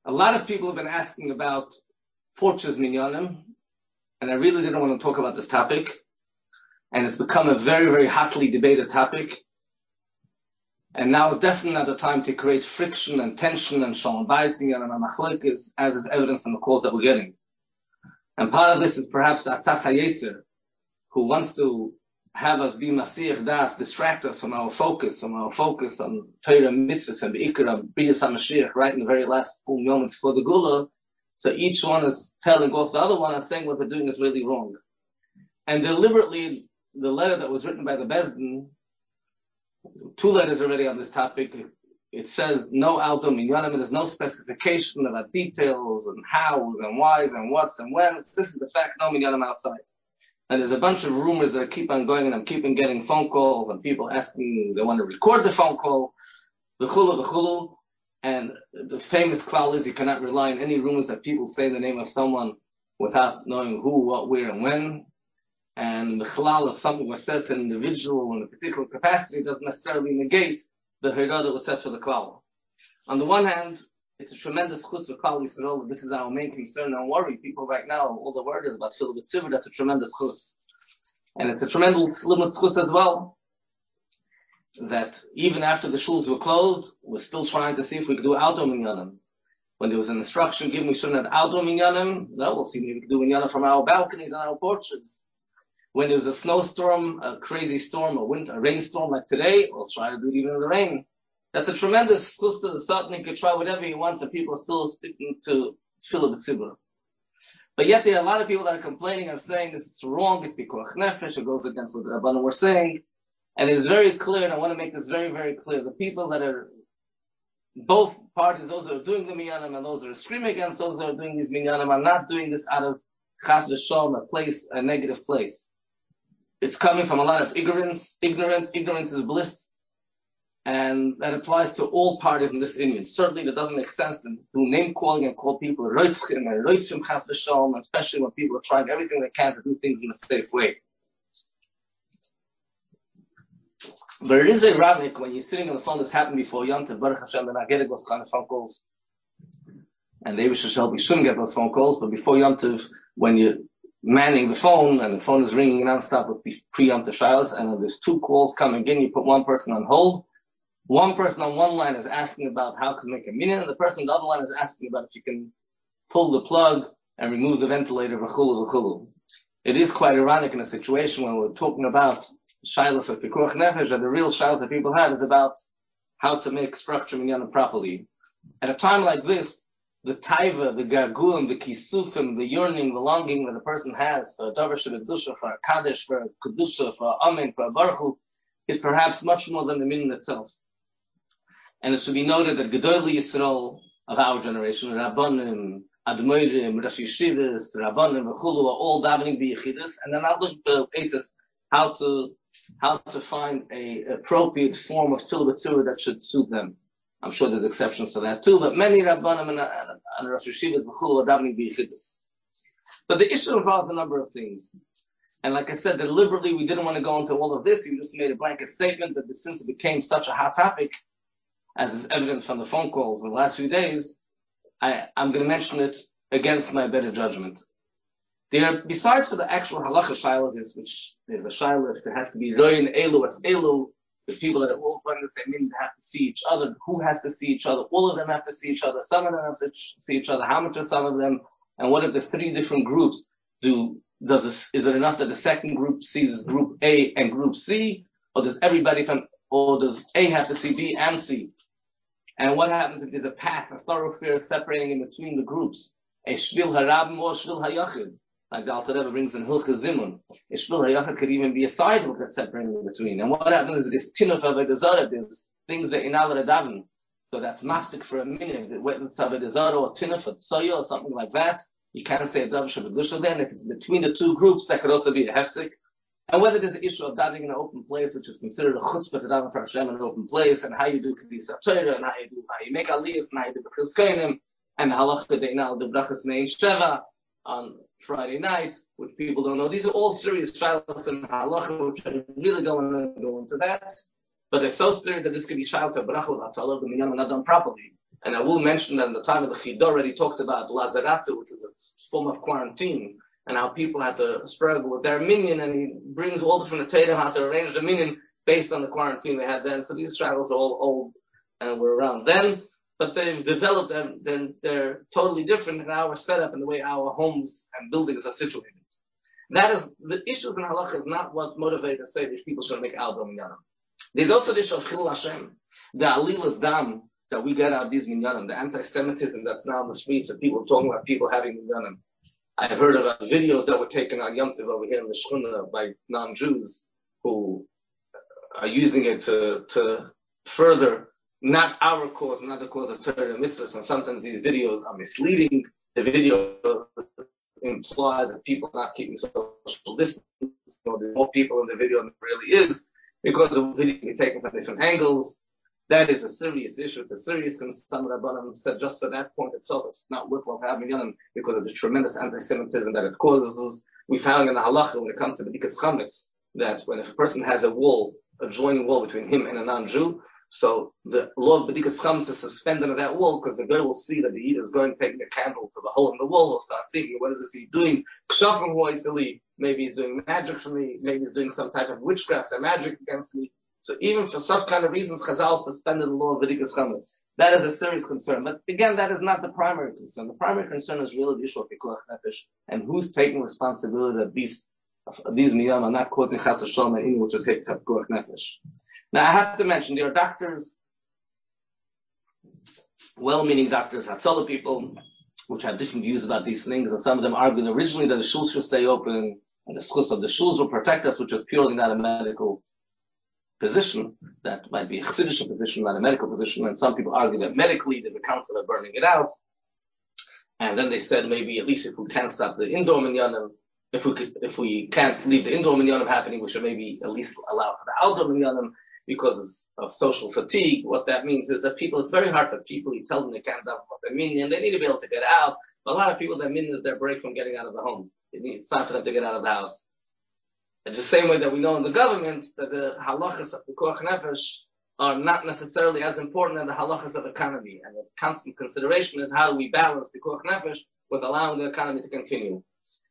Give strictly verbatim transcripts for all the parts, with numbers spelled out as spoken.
A lot of people have been asking about porches minyanim, and I really didn't want to talk about this topic. And it's become a very, very hotly debated topic. And now is definitely not the time to create friction and tension and shalom bayis and machlokes, as is evident from the calls that we're getting. And part of this is perhaps the Atzas HaYetzer, who wants to have us be Masiyach Das, distract us from our focus, from our focus on Torah mitzvahs and Be'ikra, B'yas HaMashiach, right in the very last few moments for the Gula. So each one is telling off the other one and saying what they're doing is really wrong. And deliberately, the letter that was written by the Bezdin, two letters already on this topic, it says no alto minyanim, there's no specification about details and hows and whys and whats and whens. This is the fact, no minyanim outside. And there's a bunch of rumors that keep on going, and I'm keeping getting phone calls and people asking, they want to record the phone call, v'chulu, v'chulu. And the famous klal is you cannot rely on any rumors that people say the name of someone without knowing who, what, where, and when. And the chalal of something was said to an individual in a particular capacity doesn't necessarily negate the hira that was said for the klal. On the one hand, it's a tremendous chus for Klal Yisrael. This is our main concern and worry. People right now, all the word is about Philip Tzivur. That's a tremendous chus. And it's a tremendous limit chus as well. That even after the shuls were closed, we're still trying to see if we could do auto minyanim. When there was an instruction given we shouldn't have auto minyanim, no, we'll see maybe we could do minyanim from our balconies and our porches. When there was a snowstorm, a crazy storm, a winter, a rainstorm like today, we'll try to do it even in the rain. That's a tremendous schus to the Satan. He could try whatever he wants, and people are still sticking to Tfilah B'tzibur. But yet there are a lot of people that are complaining and saying this is wrong, it's Pikuach Nefesh, it goes against what the Rabbanim were saying. And it's very clear, and I want to make this very, very clear, the people that are, both parties, those that are doing the minyanim and those that are screaming against those that are doing these minyanim, are not doing this out of chas v'shalom, a place, a negative place. It's coming from a lot of ignorance. Ignorance, ignorance is bliss. And that applies to all parties in this union. Certainly that doesn't make sense to do name calling and call people roitzchim and roitzchim chas v'shalom, especially when people are trying everything they can to do things in a safe way. But it is ironic when you're sitting on the phone, this happened before Yom Tov, Baruch Hashem, they're not getting those kind of phone calls. And they wish we shouldn't get those phone calls, but before Yom Tov, when you're manning the phone and the phone is ringing nonstop with pre-Yom Tov shilas, and there's two calls coming in, you put one person on hold. One person on one line is asking about how to make a minyan, and the person on the other line is asking about if you can pull the plug and remove the ventilator, v'chulu, v'chulu. It is quite ironic in a situation when we're talking about shilas of pikuach nefesh, and the real shilas that people have is about how to make structure minyan properly. At a time like this, the taiva, the garguim, the kisufim, the yearning, the longing that a person has for a davar shebekdusha, for a kaddish, for a kedusha, for a amen, for a baruch hu, is perhaps much more than the minyan itself. And it should be noted that Gedolei Yisrael of our generation, Rabbanim, Admorim, Rosh Yeshivas, Rabbanim, V'chulu, are all davening b'yechidus, and they're not looking for places how to how to find a appropriate form of Tfilah B'tzibur that should suit them. I'm sure there's exceptions to that too, but many Rabbanim and, and, and Rosh Yeshivas, V'chulu, are davening b'yechidus. But the issue involves a number of things. And like I said, deliberately we didn't want to go into all of this. You just made a blanket statement that since it became such a hot topic, as is evident from the phone calls in the last few days, I, I'm going to mention it against my better judgment. There, besides for the actual halacha shilas, which there's a shilah, if there has to be roin elu as elu, the people that are all going the same meaning have to see each other. Who has to see each other? All of them have to see each other. Some of them have to see each other. How much are some of them? And what if the three different groups do? Does this, is it enough that the second group sees group A and group C, or does everybody from or does A have to see B and C? And what happens if there's a path, a thoroughfare separating in between the groups? A shvil harabim or shvil hayachid. Like the Alter Rebbe brings in Hilchah Zimun. A shvil hayachid could even be a sidewalk that's separating in between. And what happens if this tinuf avodah zarah, there's things that in al daven. So that's mafsik for a minute. The wetness avodah zarah or tinuf or tsoya or something like that. You can't say a davar shebegdusha then. If it's between the two groups, that could also be a hefsik. And whether there's an issue of davening in an open place, which is considered a chutzpah to daven for Hashem in an open place, and how you do kedusha Torah, and how you do how you make aliyos, and how you do b'chus kohanim, and the halacha de'inal the brachas mein sheva on Friday night, which people don't know. These are all serious shilas and halacha, which I really don't want to go into that. But they're so serious that this could be shilas of bracha, of the minyan not done properly. And I will mention that in the time of the Chida already talks about Lazaratu, which is a form of quarantine, and how people had to struggle with their minyan, and he brings all different Tatum how to arrange the minyan based on the quarantine they had then. So these struggles are all old and were around then, but they've developed and then they're totally different in our setup and the way our homes and buildings are situated. That is, the issue in halacha is not what motivated to say these people should make Aldom Minyanim. There's also the issue of Chilul Hashem, the Alilas Dam that we get out of these Minyanim, the anti-Semitism that's now in the streets of people talking about people having Minyanim. I heard about videos that were taken on Yom Tov over here in the Shechuna by non-Jews who are using it to, to further not our cause, not the cause of Torah and mitzvahs, and sometimes these videos are misleading. The video implies that people are not keeping social distance, or there's more people in the video than there really is, because the video can be taken from different angles. That is a serious issue. It's a serious concern. Rabbanan said just for that point itself, it's not worthwhile to have minyanim because of the tremendous anti-Semitism that it causes. We found in the halacha when it comes to B'dikas Chametz that when if a person has a wall, a joining wall between him and a non-Jew, so the law of B'dikas Chametz is suspended on that wall because the girl will see that the eater is going taking a candle to the hole in the wall. He'll start thinking, what is this he doing? Kshafim hoisili. Maybe he's doing magic for me. Maybe he's doing some type of witchcraft or magic against me. So even for such kind of reasons, Chazal suspended the law of B'dikas Chametz. That is a serious concern. But again, that is not the primary concern. The primary concern is really the issue of Pikuach Nefesh and who's taking responsibility that these these niyam are not causing Chas V'Shalom and which is Pikuach Nefesh. Now I have to mention there are doctors, well-meaning doctors, Hatzalah people, which have different views about these things, and some of them argued originally that the shuls should stay open and the schus of the shuls will protect us, which is purely not a medical position. That might be a Chassidish position, not a medical position, and some people argue that medically there's a council of burning it out. And then they said maybe at least if we can't stop the indoor minyanim, if we could, if we can't leave the indoor minyanim happening, we should maybe at least allow for the outdoor minyanim because of social fatigue. What that means is that people, it's very hard for people, you tell them they can't daven what their minyan, they need to be able to get out. But a lot of people, their minyan is their break from getting out of the home. It's time for them to get out of the house. It's the same way that we know in the government that the halachas of the Pikuach Nefesh are not necessarily as important as the halachas of economy. And the constant consideration is how do we balance the Pikuach Nefesh with allowing the economy to continue.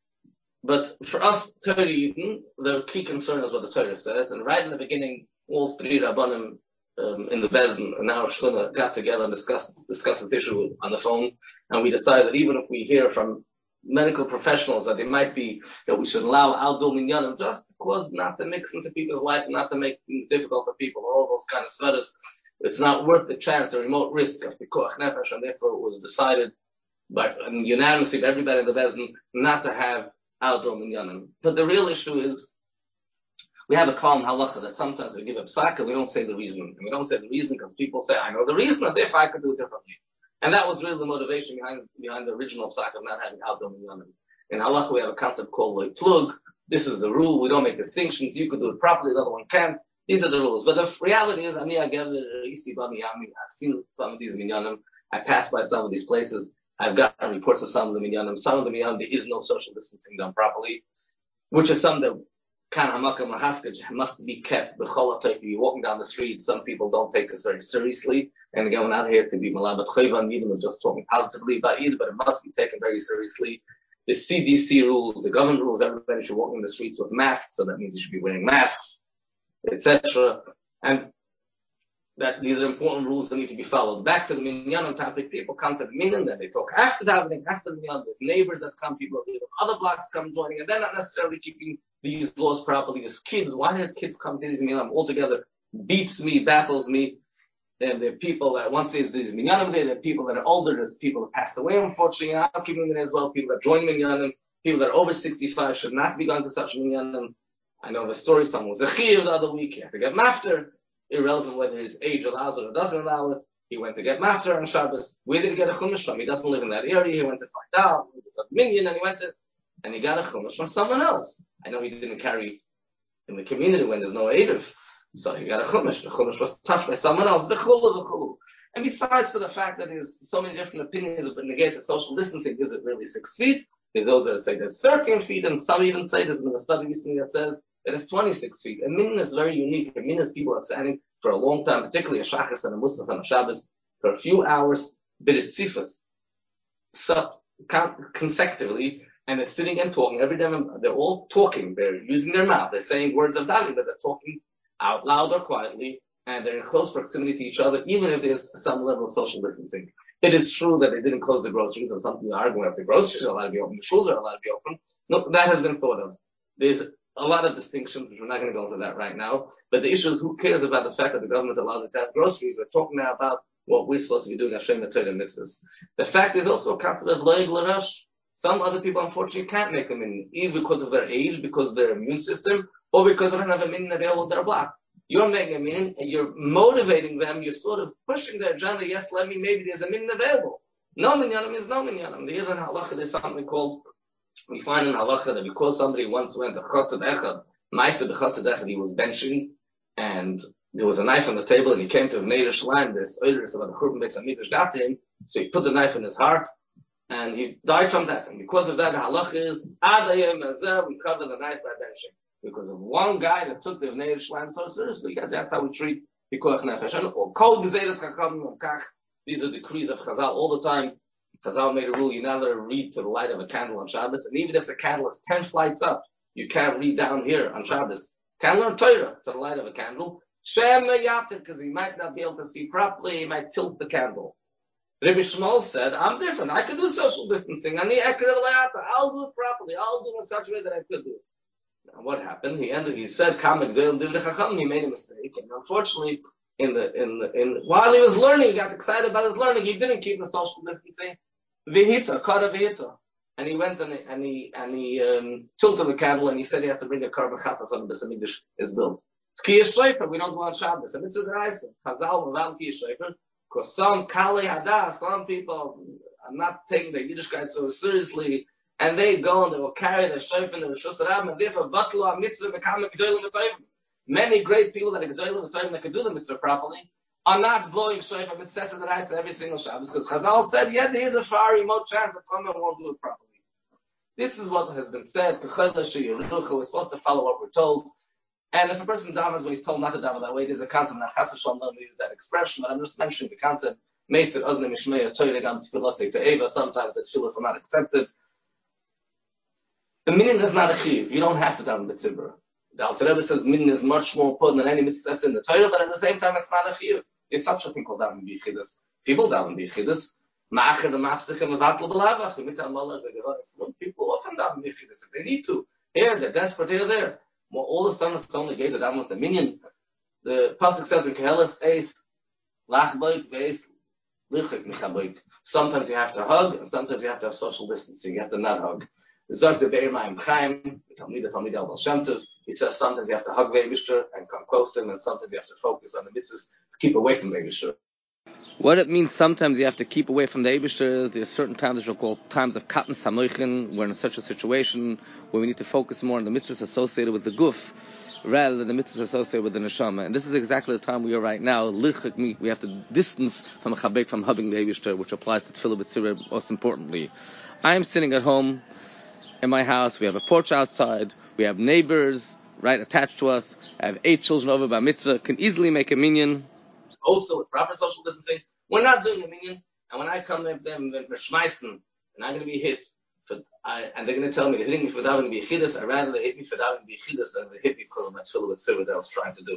But for us, Torah Yidden, the key concern is what the Torah says. And right in the beginning, all three Rabbanim um, in the Bezdin and our Shechuna got together and discussed, discussed this issue on the phone. And we decided that even if we hear from medical professionals that it might be that we should allow outdoor minyanim just because not to mix into people's life and not to make things difficult for people, all those kind of sweaters, it's not worth the chance, the remote risk of Pikuach Nefesh, and therefore it was decided by and unanimously by everybody in the Bezdin not to have outdoor minyanim. But the real issue is we have a calm halacha that sometimes we give up psak and we don't say the reason. And we don't say the reason because people say, I know the reason, and therefore I could do it differently. And that was really the motivation behind behind the original psak of not having outdoor minyanim. In halacha we have a concept called loy plug. This is the rule. We don't make distinctions. You could do it properly, the other one can't. These are the rules. But the reality is, ani agav isi bani yami. I've seen some of these minyanim. I passed by some of these places. I've gotten reports of some of the minyanim. Some of the minyanim, there is no social distancing done properly, which is some that kan hamakam lahaskaj must be kept. B'chol you're walking down the street, some people don't take this very seriously. And again, we're not here to be malabat chayvan, even we're just talking positively about it, but it must be taken very seriously. The C D C rules, the government rules, everybody should walk in the streets with masks, so that means you should be wearing masks, et cetera. And that these are important rules that need to be followed. Back to the minyanim topic, people come to the minyan, then they talk after davening, after the minyan, there's neighbors that come, people of other blocks come joining, and they're not necessarily keeping these laws properly. There's kids, why did kids come to these minyanim altogether? Beats me, baffles me. And there are people that once there's these minyanim there, there are people that are older, there's people that passed away, unfortunately, and I'm keeping it as well, people that join minyanim, people that are over sixty-five should not be going to such minyanim. I know the story, someone was a chiyuv the other week, he had to get mafter. Irrelevant whether his age allows it or doesn't allow it. He went to get mafter on Shabbos. Where did he get a chumash from? He doesn't live in that area. He went to find out. He was a minion and he went to, and he got a chumash from someone else. I know he didn't carry in the community when there's no eiduf. So he got a chumash. The chumash was touched by someone else. V'chulu, v'chulu. And besides for the fact that there's so many different opinions of negate to social distancing, is it really six feet? There's those that say there's thirteen feet, and some even say there's been a study recently that says that it's twenty-six feet. And minyan is very unique. And minyan is people are standing for a long time, particularly a shachris and a musaf and a Shabbos, for a few hours. b'ritzifus, sub consecutively, and they're sitting and talking every day. They're all talking. They're using their mouth. They're saying words of davening, but they're talking out loud or quietly, and they're in close proximity to each other, even if there's some level of social distancing. It is true that they didn't close the groceries, and some people are arguing if the groceries are allowed to be open, the schools are allowed to be open. No, that has been thought of. There's a lot of distinctions, which we're not going to go into that right now. But the issue is, who cares about the fact that the government allows it to have groceries? We're talking now about what we're supposed to be doing, Hashem Torah mitzvahs. The fact is also a concept of loig l'rash. Some other people, unfortunately, can't make a minyan, either because of their age, because of their immune system, or because they don't have a minyan available to their block. You're making a minyan, and you're motivating them, you're sort of pushing their agenda, yes, let me, maybe there's a minyan available. No minyanim is no minyanim. There is in halacha, there's something called, we find in halacha that because somebody once went to chassid echad, ma'aseh b'chassid echad, he was benching, and there was a knife on the table, and he came to Neder Shleim, this oilers about the Churban Beis HaMikdash got to him, so he put the knife in his heart, and he died from that. And because of that, the halach is, Adayim Azeh, we cover the knife by benching. Because of one guy that took the Neder Shleim so seriously, that's how we treat Pikuach Nefesh. And Kol Gezeres Chachamim Kach, these are decrees of Chazal all the time. Chazal made a rule, you're not allowed to read to the light of a candle on Shabbos, and even if the candle is ten flights up, you can't read down here on Shabbos. Can't learn Torah to the light of a candle. Shem Yatir, because he might not be able to see properly, he might tilt the candle. Rabbi Shmuel said, I'm different. I could do social distancing. I'll do it properly. I'll do it in such a way that I could do it. Now, what happened? He ended. He said, he made a mistake, and unfortunately, in the in the in while he was learning, he got excited about his learning. He didn't keep the social distancing. Vihita, kara vihita, and he went and he and he, and he um, tilted the candle, and he said he has to bring a carbon chatas when the Beis Hamikdash is built. It's kiyah shleifer. We don't go on Shabbos, and it's a deraisa. Chazal without kiyah shleifer. Because some kali hadas, some people are not taking the Yiddishkeit so seriously, and they go and they will carry their shofar and their shusarab, and therefore batlu a mitzvah become a gedolim v'toivim. Many great people that are gedolim v'toivim that can do the mitzvah properly are not blowing shofar mitzvah that I say every single Shabbos, because Chazal said, yeah, there is a far remote chance that someone won't do it properly. This is what has been said. We're supposed to follow what we're told. And if a person davens when he's told not to daven that way, there's a concept, not chas v'shalom, don't use that expression, but I'm just mentioning the concept, Meisir Ozne Mishmei Torah Gam Tfilasei Te'eva, sometimes the tefillas are not accepted. The minyan is not a chiv. You don't have to daven b'tzibur. The Alter Rebbe says minyan is much more important than any mitzvah in the Torah, but at the same time it's not a chiv. There's such a thing called daven b'yichidus. People daven b'yichidus. Ma'acher the mafsichem avatl b'lavach. People often daven b'yichidus if they need to. Here, they're desperate, here, there. Well, all the sun is only gate that with the minyan. The pasuk says in Kehelis Eis Lachboik Veis Lichik Michaboik. Sometimes you have to hug, and sometimes you have to have social distancing. You have to not hug. Zog the Beir Ma'im Chaim, Talmid Talmid Al Shem Tov. He says sometimes you have to hug the Eibishter and come close to him, and sometimes you have to focus on the mitzvahs to keep away from the Eibishter. What it means, sometimes you have to keep away from the Eibishter. There's certain times which are called times of Katan Samoichin. We're in such a situation where we need to focus more on the mitzvahs associated with the guf rather than the mitzvahs associated with the neshama. And this is exactly the time we are right now. Lirchik, we have to distance from a chabek, from hugging the Eibishter, which applies to Tefillah B'tzirah most importantly. I am sitting at home in my house. We have a porch outside. We have neighbors right attached to us. I have eight children over by mitzvah. Can easily make a minyan. Also, with proper social distancing, we're not doing a minyan. And when I come to them, they're schmeißen, and I'm going to be hit, for, I, and they're going to tell me they're hitting me for davening b'yichidus. I'd rather they hit me for davening b'yichidus than they hit me because of my tefillah b'tzirah that I was trying to do.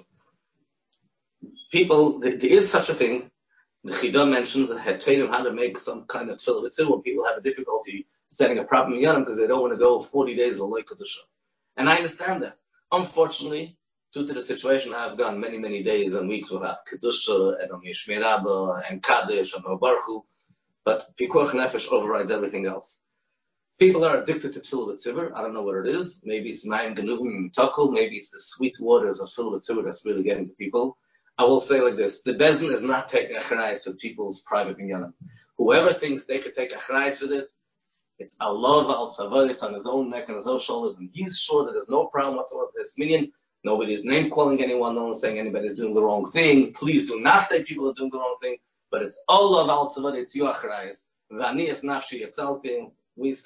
People, there, there is such a thing. The Chidah mentions that had taught him how to make some kind of tefillah b'tzirah when people have a difficulty setting a proper minyanim because they don't want to go forty days of loy kedusha. And I understand that. Unfortunately, due to the situation, I've gone many, many days and weeks without Kedusha and Yishmei Rabbah and Kaddish and Baruch Hu, but Pikuach Nefesh overrides everything else. People are addicted to Tefillah B'tzibur. I don't know what it is. Maybe it's Mayim Genuvim Mitakel. Maybe it's the sweet waters of Tefillah B'tzibur that's really getting to people. I will say like this. The Bezdin is not taking achrayis with people's private minyanim. Whoever thinks they could take achrayis with it, it's Allah al Tzavod, it's on his own neck and his own shoulders, and he's sure that there's no problem whatsoever to this minyan. Nobody is name calling anyone, no one's saying anybody's doing the wrong thing. Please do not say people are doing the wrong thing, but it's Allah al Tzavod, it's your achrayis. V'ani es nafshi yetzalti. We